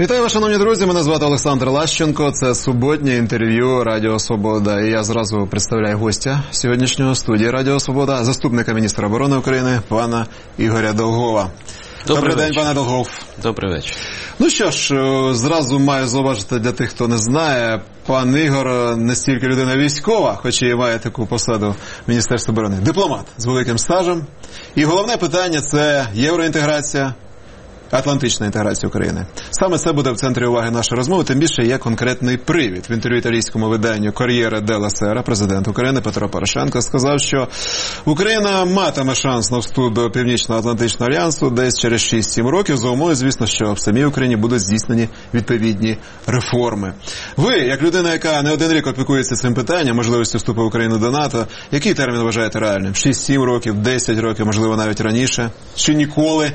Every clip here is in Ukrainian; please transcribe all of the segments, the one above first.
Вітаю вас, шановні друзі, мене звати Олександр Лащенко, це суботнє інтерв'ю Радіо Свобода. І я зразу представляю гостя сьогоднішнього студії Радіо Свобода, заступника міністра оборони України, пана Ігоря Долгова. Добрий день, пане Долгов. Добрий вечір. Ну що ж, зразу маю зауважити для тих, хто не знає, пан Ігор не стільки людина військова, хоч і має таку посаду в Міністерстві оборони, дипломат з великим стажем. І головне питання – це євроінтеграція, атлантична інтеграція України. Саме це буде в центрі уваги нашої розмови, тим більше є конкретний привід. В інтерв'ю італійському виданню «Кор'єре делла Сера» президент України Петро Порошенко сказав, що Україна матиме шанс на вступ до Північно-Атлантичного альянсу десь через 6-7 років, за умови, звісно, що в самій Україні будуть здійснені відповідні реформи. Ви, як людина, яка не один рік опікується цим питанням, можливістю вступу України до НАТО, який термін вважаєте реальним? 6-7 років, 10 років, можливо, навіть раніше? Чи ніколи?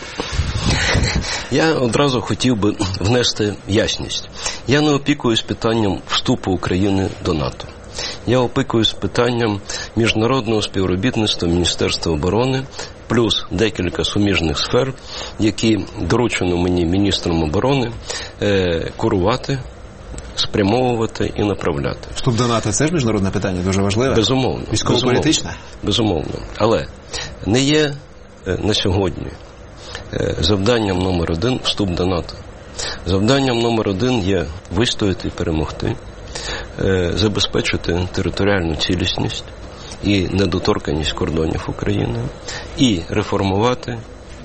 Я одразу хотів би внести ясність. Я не опікуюсь питанням вступу України до НАТО. Я опікуюсь питанням міжнародного співробітництва Міністерства оборони, плюс декілька суміжних сфер, які доручено мені міністром оборони курувати, спрямовувати і направляти. Вступ до НАТО – це ж міжнародне питання, дуже важливе? Безумовно. Військово-політичне? Безумовно. Але не є на сьогодні завданням номер один – вступ до НАТО. Завданням номер один є вистояти і перемогти, забезпечити територіальну цілісність і недоторканність кордонів України і реформувати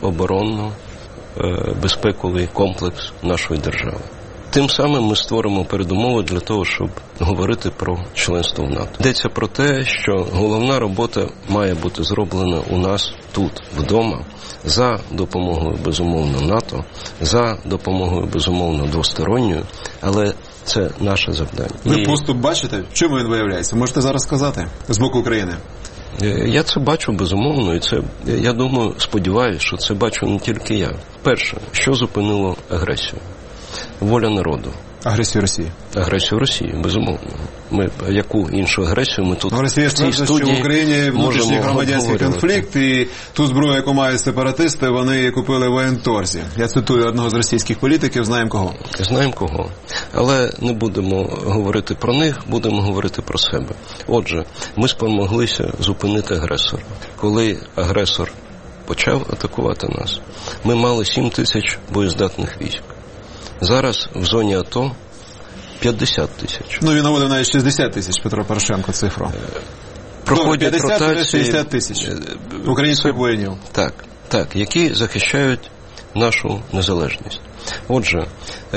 оборонно-безпековий комплекс нашої держави. Тим самим ми створимо передумови для того, щоб говорити про членство в НАТО. Йдеться про те, що головна робота має бути зроблена у нас тут, вдома, за допомогою, безумовно, НАТО, за допомогою, безумовно, двосторонньою, але це наше завдання. Ви поступ бачите? В чому він виявляється? Можете зараз сказати з боку України? Я це бачу, безумовно, і це, я думаю, сподіваюся, що це бачу не тільки я. Перше, що зупинило агресію? Воля народу. Агресію Росії? Агресію Росії, безумовно. Яку іншу агресію ми тут Росія стверджує, що в Україні внутрішній громадянський конфлікт, і ту зброю, яку мають сепаратисти, вони купили в воєнторзі. Я цитую одного з російських політиків, знаємо кого. Знаємо кого. Але не будемо говорити про них, будемо говорити про себе. Отже, ми спромоглися зупинити агресора. Коли агресор почав атакувати нас, ми мали 7 тисяч боєздатних військ. Зараз в зоні АТО 50 тисяч. Він наводив навіть 60 тисяч, Петро Порошенко, цифру. Проходять 50-60 тисяч українських воїнів. Так, які захищають нашу незалежність. Отже,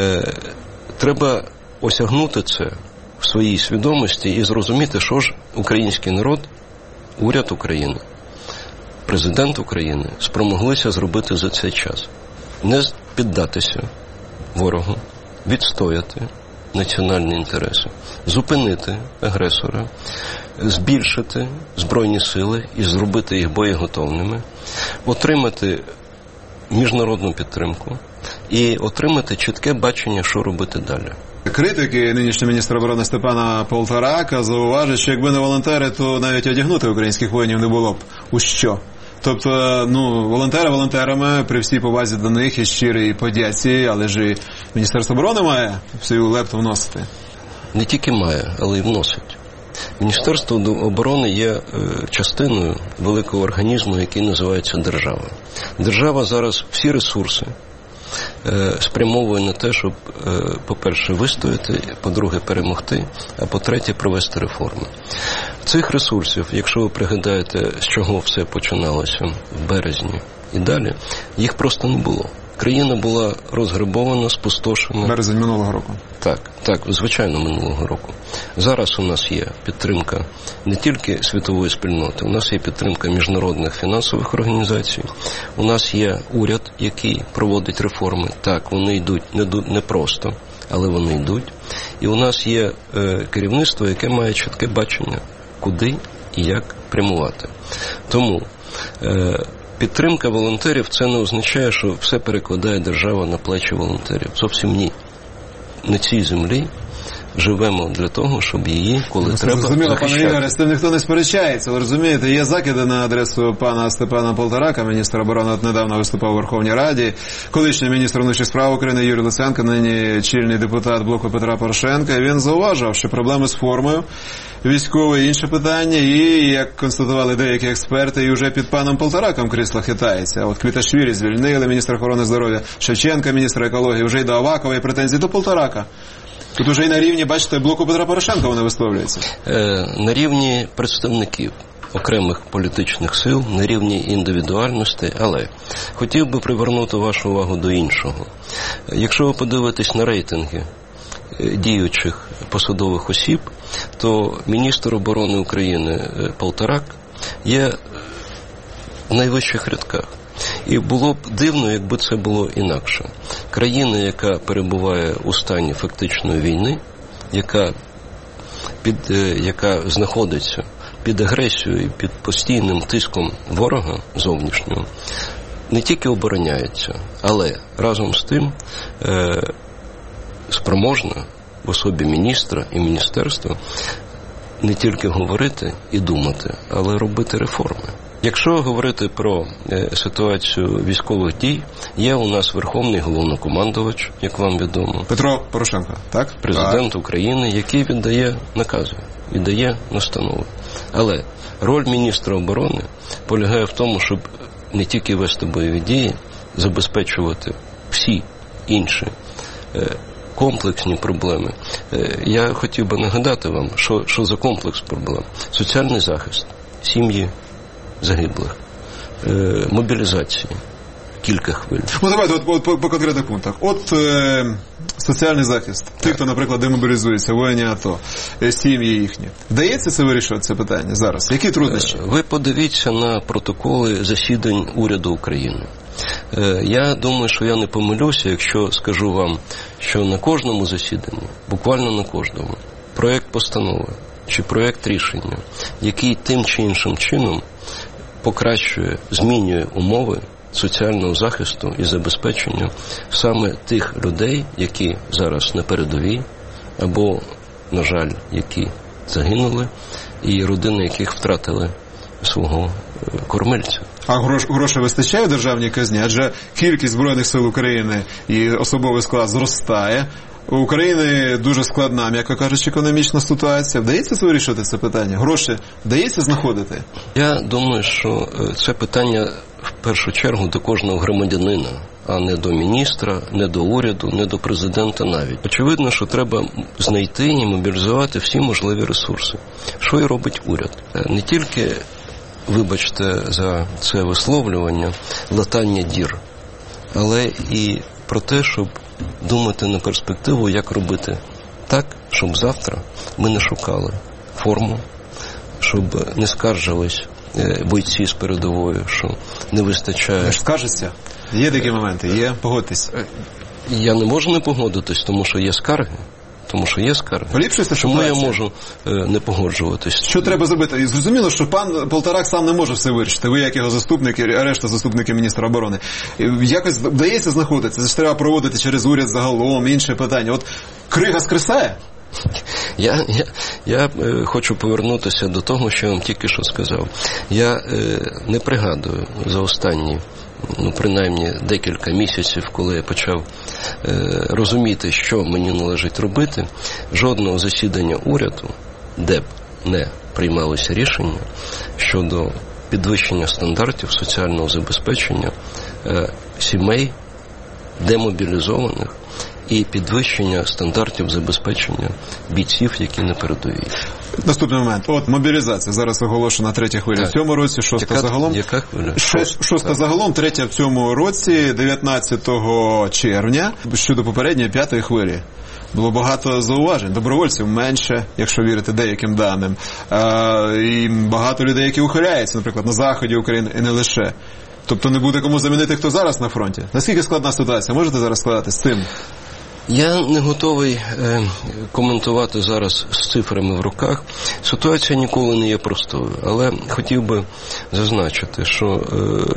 треба осягнути це в своїй свідомості і зрозуміти, що ж український народ, уряд України, президент України спромоглися зробити за цей час. Не піддатися ворогу, відстояти національні інтереси, зупинити агресора, збільшити збройні сили і зробити їх боєготовними, отримати міжнародну підтримку і отримати чітке бачення, що робити далі. Критики нинішнього міністра оборони Степана Полторака зауважують, що якби не волонтери, то навіть одягнути українських воїнів не було б у що. Тобто, волонтери волонтерами, при всій повазі до них і щирій подяці, але ж і Міністерство оборони має свою лепту вносити. Не тільки має, але й вносить. Міністерство оборони є частиною великого організму, який називається держава. Держава зараз всі ресурси спрямовує на те, щоб, по-перше, вистояти, по-друге, перемогти, а по-третє, провести реформи. Цих ресурсів, якщо ви пригадаєте, з чого все починалося в березні і далі, їх просто не було. Країна була розграбована, спустошена. Березень минулого року. Так, звичайно, минулого року. Зараз у нас є підтримка не тільки світової спільноти, у нас є підтримка міжнародних фінансових організацій, у нас є уряд, який проводить реформи. Так, вони йдуть не просто, але вони йдуть. І у нас є керівництво, яке має чітке бачення, куди і як прямувати. Тому підтримка волонтерів – це не означає, що все перекладає держава на плечі волонтерів. Зовсім ні. На цій землі живемо для того, щоб її, коли треба, зрозуміло, захищати. пане Ігоре, з тим ніхто не сперечається. Ви розумієте, є закиди на адресу пана Степана Полторака, міністра оборони, от недавно виступав у Верховній Раді, колишній міністр внутрішніх справ України Юрій Луценко, нині чільний депутат блоку Петра Порошенка. І він зауважив, що проблеми з формою військової, інше питання, і, як констатували деякі експерти, і вже під паном Полтораком крісло хитається. От Квіташвілі звільнили, міністра охорони здоров'я, Шевченка, міністра екології, вже й до Авакова, і претензії до Полторака. Тут уже і на рівні, бачите, блоку Петра Порошенка вони висловлюються. На рівні представників окремих політичних сил, на рівні індивідуальності, але хотів би привернути вашу увагу до іншого. Якщо ви подивитесь на рейтинги діючих посадових осіб, то міністр оборони України Полторак є в найвищих рядках. І було б дивно, якби це було інакше. Країна, яка перебуває у стані фактичної війни, яка знаходиться під агресією і під постійним тиском ворога зовнішнього, не тільки обороняється, але разом з тим спроможна в особі міністра і міністерства не тільки говорити і думати, але робити реформи. Якщо говорити про ситуацію військових дій, є у нас Верховний Головнокомандувач, як вам відомо. Петро Порошенко, так? Президент України, який віддає накази, віддає настанови. Але роль міністра оборони полягає в тому, щоб не тільки вести бойові дії, забезпечувати всі інші комплексні проблеми. Я хотів би нагадати вам, що за комплекс проблем. Соціальний захист, сім'ї загиблих, мобілізації, кілька хвиль. Ну, давайте по конкретних пунктах. Соціальний захист. Тих, хто, наприклад, демобілізується, воїни АТО, сім'ї їхні. Вдається це вирішувати, це питання зараз? Які труднощі? Ви подивіться на протоколи засідань уряду України. Я думаю, що я не помилюся, якщо скажу вам, що на кожному засіданні, буквально на кожному, проєкт постанови чи проєкт рішення, який тим чи іншим чином покращує, змінює умови соціального захисту і забезпечення саме тих людей, які зараз на передовій, або, на жаль, які загинули, і родини яких втратили свого кормильця. А грошей вистачає в державній казні? Адже кількість Збройних сил України і особовий склад зростає. У України дуже складна, м'яко кажучи, економічна ситуація. Вдається вирішувати це питання? Гроші вдається знаходити? Я думаю, що це питання в першу чергу до кожного громадянина, а не до міністра, не до уряду, не до президента навіть. Очевидно, що треба знайти і мобілізувати всі можливі ресурси. Що і робить уряд. Не тільки, вибачте за це висловлювання, латання дір, але і про те, щоб думати на перспективу, як робити так, щоб завтра ми не шукали форму, щоб не скаржились бойці з передової, що не вистачає. Скаржиться? Є такі моменти? Є? Погодьтесь. Я не можу не погодитись, тому що є скарги. Поліпшується Чому ситуація? я можу не погоджуватись? Що треба зробити? І зрозуміло, що пан Полторак сам не може все вирішити. Ви, як його заступники, а решта заступники міністра оборони. Якось вдається знаходитися? Це ж треба проводити через уряд загалом, інше питання. От крига скресає? Я хочу повернутися до того, що я вам тільки що сказав. Я не пригадую за останні, принаймні декілька місяців, коли я почав розуміти, що мені належить робити, жодного засідання уряду, де б не приймалися рішення щодо підвищення стандартів соціального забезпечення сімей демобілізованих і підвищення стандартів забезпечення бійців, які на передовій. Наступний момент. Мобілізація. Зараз оголошена третя хвиля в цьому році, шоста загалом. Яка хвиля? Шоста загалом, третя в цьому році, 19 червня, щодо попередньої п'ятої хвилі. Було багато зауважень. Добровольців менше, якщо вірити деяким даним. І багато людей, які ухиляються, наприклад, на заході України, і не лише. Тобто не буде кому замінити, хто зараз на фронті. Наскільки складна ситуація? Можете зараз складати з цим? Я не готовий коментувати зараз з цифрами в руках. Ситуація ніколи не є простою, але хотів би зазначити, що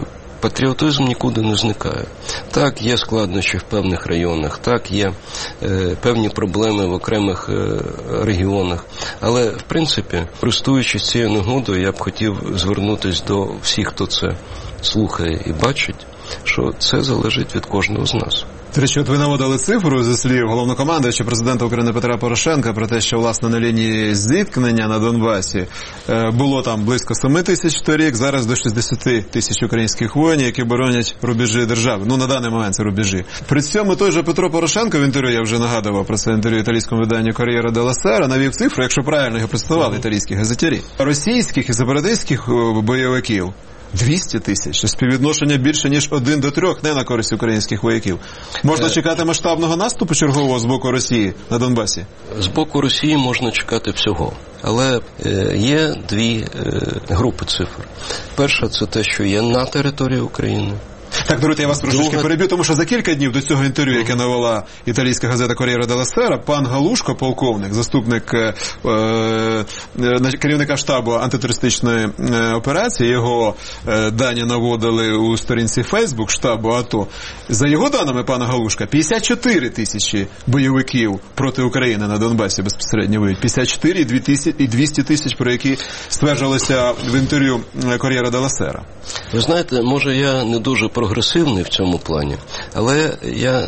патріотизм нікуди не зникає. Так, є складнощі в певних районах, так, є певні проблеми в окремих регіонах, але, в принципі, користуючись цією нагодою, я б хотів звернутися до всіх, хто це слухає і бачить, що це залежить від кожного з нас. До речі, от ви наводили цифру зі слів головнокомандуючого президента України Петра Порошенка про те, що, власне, на лінії зіткнення на Донбасі було там близько 7 тисяч торік, зараз до 60 тисяч українських воїнів, які боронять рубежі держави. Ну, на даний момент це рубежі. При цьому той же Петро Порошенко в інтерв'ю, я вже нагадував про це інтерв'ю італійському виданню «Кор'єра делла Сера», навів цифру, якщо правильно його представували італійські газетярі, російських і сепаратистських бойовиків 200 тисяч. Співвідношення більше, ніж 1 до 3, не на користь українських вояків. Можна чекати масштабного наступу чергового з боку Росії на Донбасі? З боку Росії можна чекати всього. Але є дві групи цифр. Перша – це те, що є на території України. Так, Доруте, я вас трошечки переб'ю, тому що за кілька днів до цього інтерв'ю, яке навела італійська газета «Кор'єра делла Сера», пан Галушко, полковник, заступник керівника штабу антитерористичної операції, його дані наводили у сторінці Фейсбук штабу АТО. За його даними пана Галушка, 54 тисячі бойовиків проти України на Донбасі безпосередньо воюють. 54 і 200 тисяч, про які стверджувалося в інтерв'ю «Кор'єра делла Сера». Ви знаєте, може я не дуже прогресивний в цьому плані, але я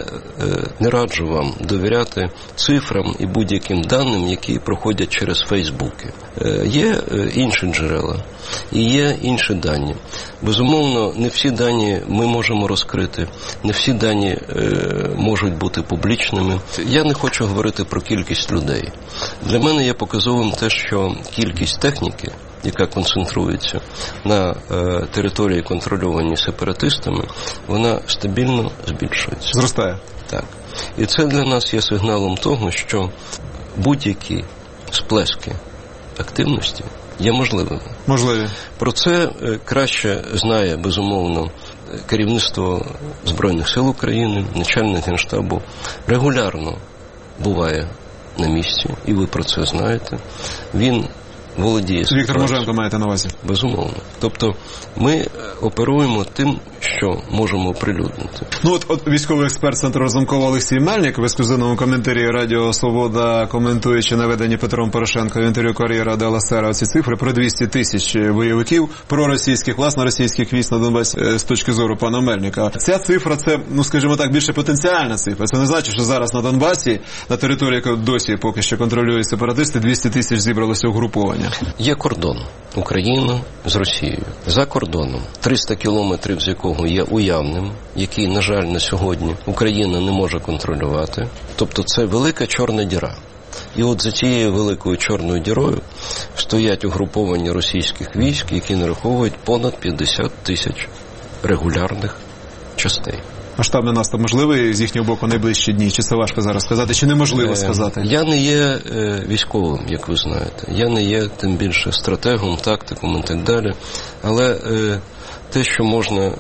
не раджу вам довіряти цифрам і будь-яким даним, які проходять через Фейсбуки. Є інші джерела і є інші дані. Безумовно, не всі дані ми можемо розкрити, не всі дані можуть бути публічними. Я не хочу говорити про кількість людей. Для мене є показовим те, що кількість техніки, яка концентрується на території, контрольованій сепаратистами, вона стабільно збільшується. Зростає. Так. І це для нас є сигналом того, що будь-які сплески активності є можливими. Можливі. Про це краще знає, безумовно, керівництво Збройних сил України, начальник Генштабу регулярно буває на місці, і ви про це знаєте. Він володіє ситуацією. Віктор Муженко маєте на увазі? Безумовно. Тобто ми оперуємо тим, що можемо оприлюднити. Ну от військовий експерт Центру Разумкова Олексій Мельник в ексклюзивному коментарі Радіо Свобода, коментуючи наведені Петром Порошенко в інтерв'ю «Кор'єра делла Сера» ці цифри про 200 тисяч бойовиків проросійських, власне, російських військ на Донбасі з точки зору пана Мельника. Ця цифра, це, ну скажімо так, більше потенціальна цифра. Це не значить, що зараз на Донбасі, на території, яку досі поки що контролюють сепаратисти, 200 тисяч зібралося угруповання. Є кордон України з Росією. За кордоном 300 кілометрів, з якого є уявним, який, на жаль, на сьогодні Україна не може контролювати. Тобто це велика чорна діра. І от за цією великою чорною дірою стоять угруповання російських військ, які нараховують понад 50 тисяч регулярних частей. Масштабний наступ можливий з їхнього боку найближчі дні? Чи це важко зараз сказати? Чи неможливо сказати? Я не є військовим, як ви знаєте. Я не є, тим більше, стратегом, тактиком і так далі. Але те, що можна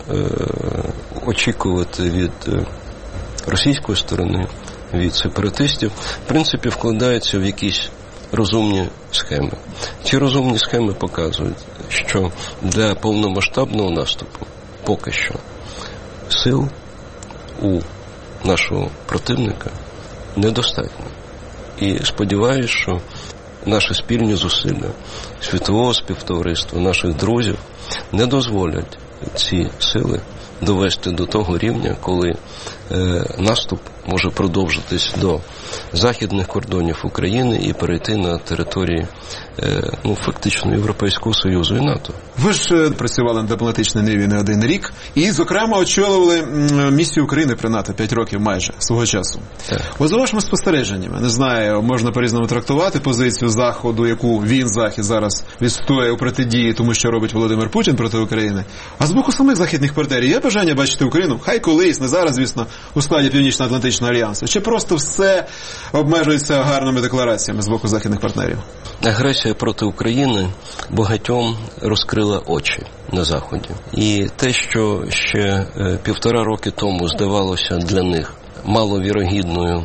очікувати від російської сторони, від сепаратистів, в принципі, вкладається в якісь розумні схеми. Ці розумні схеми показують, що для повномасштабного наступу поки що сил у нашого противника недостатньо. І сподіваюся, що наші спільні зусилля світового співтовариства, наших друзів не дозволять ці сили довести до того рівня, коли наступ може продовжитись до західних кордонів України і перейти на території фактично Європейського Союзу і НАТО. Ви ж працювали на дипломатичній ниві не один рік і, зокрема, очолювали місію України при НАТО 5 років майже свого часу. Так. Ось за вашими спостереженнями, не знаю, можна по-різному трактувати позицію Заходу, яку Захід зараз відстоює у протидії тому, що робить Володимир Путін проти України. А з боку самих західних партнерів є бажання бачити Україну, хай колись, не зараз, звісно, у складі Північно-Атлантичного альянсу? Чи просто все обмежується гарними деклараціями з боку західних партнерів? Агресія проти України багатьом розкрила очі на Заході. І те, що ще 1,5 роки тому здавалося для них маловірогідною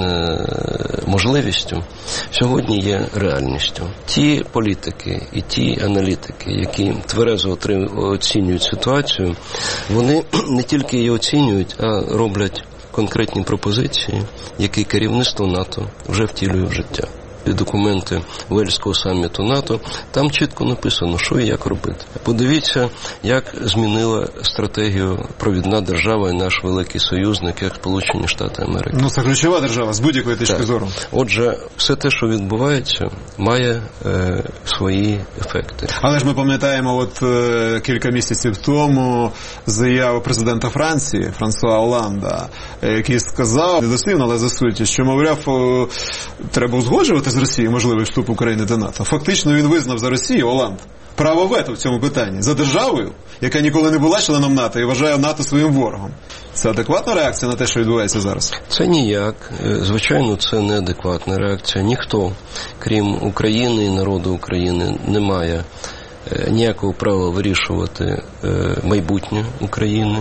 можливістю, сьогодні є реальністю. Ті політики і ті аналітики, які тверезо оцінюють ситуацію, вони не тільки її оцінюють, а роблять конкретні пропозиції, які керівництво НАТО вже втілює в життя. Документи Уельського саміту НАТО, там чітко написано, що і як робити. Подивіться, як змінила стратегію провідна держава і наш великий союзник, як Сполучені Штати Америки. Це ключова держава, з будь-якої точки зору. Отже, все те, що відбувається, має свої ефекти. Але ж ми пам'ятаємо, кілька місяців тому заяву президента Франції, Франсуа Олланда, який сказав, недослівно, але за суті, що, мовляв, треба узгоджувати з Росією можливий вступ України до НАТО. Фактично він визнав за Росію, Олланд, право вето в цьому питанні. За державою, яка ніколи не була членом НАТО і вважає НАТО своїм ворогом. Це адекватна реакція на те, що відбувається зараз? Це ніяк. Звичайно, це неадекватна реакція. Ніхто, крім України і народу України, не має ніякого права вирішувати майбутнє України.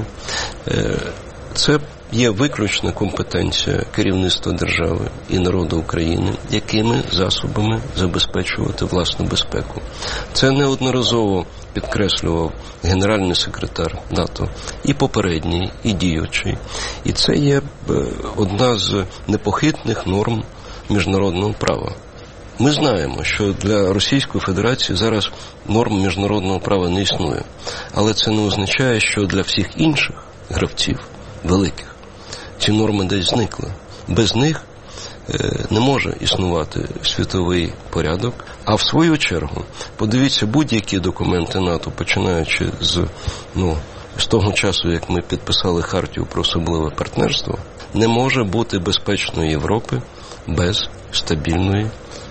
Це є виключна компетенція керівництва держави і народу України, якими засобами забезпечувати власну безпеку. Це неодноразово підкреслював генеральний секретар НАТО, і попередній, і діючий. І це є одна з непохитних норм міжнародного права. Ми знаємо, що для Російської Федерації зараз норм міжнародного права не існує. Але це не означає, що для всіх інших гравців, великих, ці норми десь зникли. Без них не може існувати світовий порядок. А в свою чергу, подивіться, будь-які документи НАТО, починаючи з того часу, як ми підписали Хартію про особливе партнерство, не може бути безпечної Європи без стабільної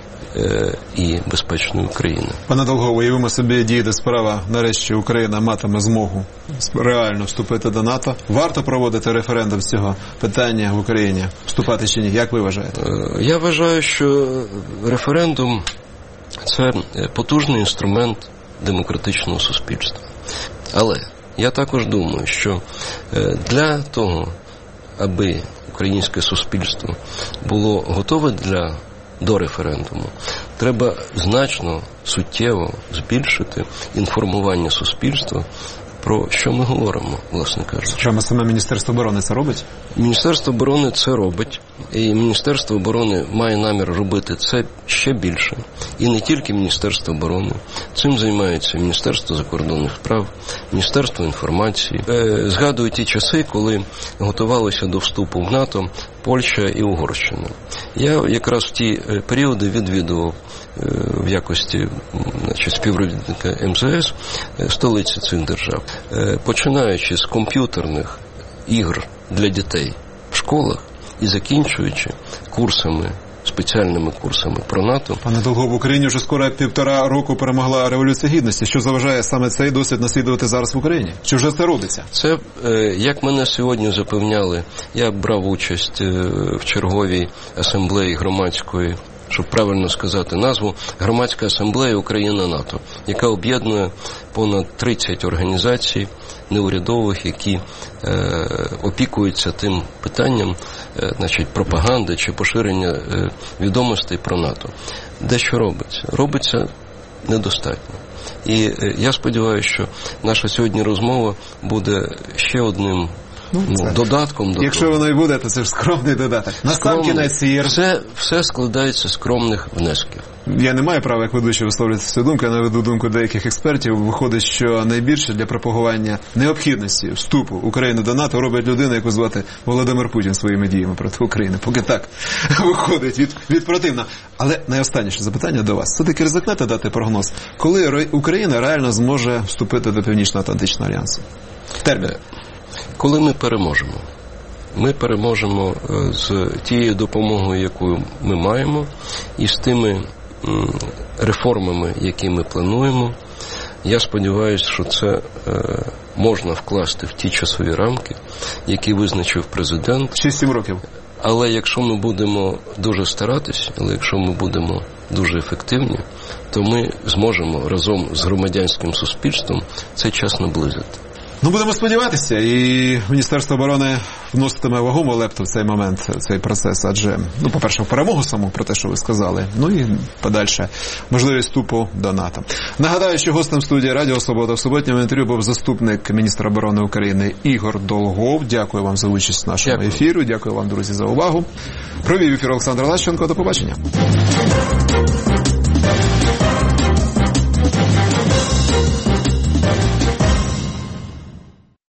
і безпечної України. Пане Долгов, уявимо собі, дійде справа, нарешті Україна матиме змогу реально вступити до НАТО. Варто проводити референдум з цього питання в Україні? Вступати чи ні? Як ви вважаєте? Я вважаю, що референдум – це потужний інструмент демократичного суспільства. Але я також думаю, що для того, аби українське суспільство було готове до референдуму, треба значно, суттєво збільшити інформування суспільства про що ми говоримо, власне кажучи. Що саме Міністерство оборони це робить? Міністерство оборони це робить, і Міністерство оборони має намір робити це ще більше. І не тільки Міністерство оборони. Цим займається Міністерство закордонних справ, Міністерство інформації. Згадую ті часи, коли готувалися до вступу в НАТО Польща і Угорщина. Я якраз в ті періоди відвідував в якості співробітника МЗС столиці цих держав. Починаючи з комп'ютерних ігр для дітей в школах і закінчуючи курсами, спеціальними курсами про НАТО. Пане Долгов, в Україні вже скоро 1,5 року перемогла Революція Гідності. Що заважає саме цей досвід наслідувати зараз в Україні? Чи вже це робиться? Це, як мене сьогодні запевняли, я брав участь в черговій асамблеї громадської, щоб правильно сказати назву, Громадська асамблея Україна-НАТО, яка об'єднує понад 30 організацій неурядових, які опікуються тим питанням, пропаганди чи поширення відомостей про НАТО. Дещо робиться? Робиться недостатньо. І я сподіваюся, що наша сьогодні розмова буде ще одним додатком до того. Якщо воно і буде, то це ж скромний додаток. Насамкінець все складається з скромних внесків. Я не маю права, як ведучий, висловлювати свою думку, я наведу думку деяких експертів. Виходить, що найбільше для пропагування необхідності вступу України до НАТО робить людина, яку звати Володимир Путін своїми діями проти України. Поки так виходить від противно. Але найостанніше запитання до вас. Все-таки ризикнете дати прогноз, коли Україна реально зможе вступити до Північно-Атлантичного альянсу? Термін. Коли ми переможемо. Ми переможемо з тією допомогою, яку ми маємо, і з тими реформами, які ми плануємо. Я сподіваюся, що це можна вкласти в ті часові рамки, які визначив президент. 6-7 років. Але якщо ми будемо дуже старатися, якщо ми будемо дуже ефективні, то ми зможемо разом з громадянським суспільством цей час наблизити. Ну, будемо сподіватися, і Міністерство оборони вноситиме вагому лепту в цей момент, в цей процес, адже, ну, по-перше, в перемогу саму, про те, що ви сказали, ну і подальше можливість вступу до НАТО. Нагадаю, що гостем студії Радіо Свобода в суботньому інтерв'ю був заступник міністра оборони України Ігор Долгов. Дякую вам за участь в нашому ефірі. Дякую вам, друзі, за увагу. Провів ефір Олександр Лащенко. До побачення.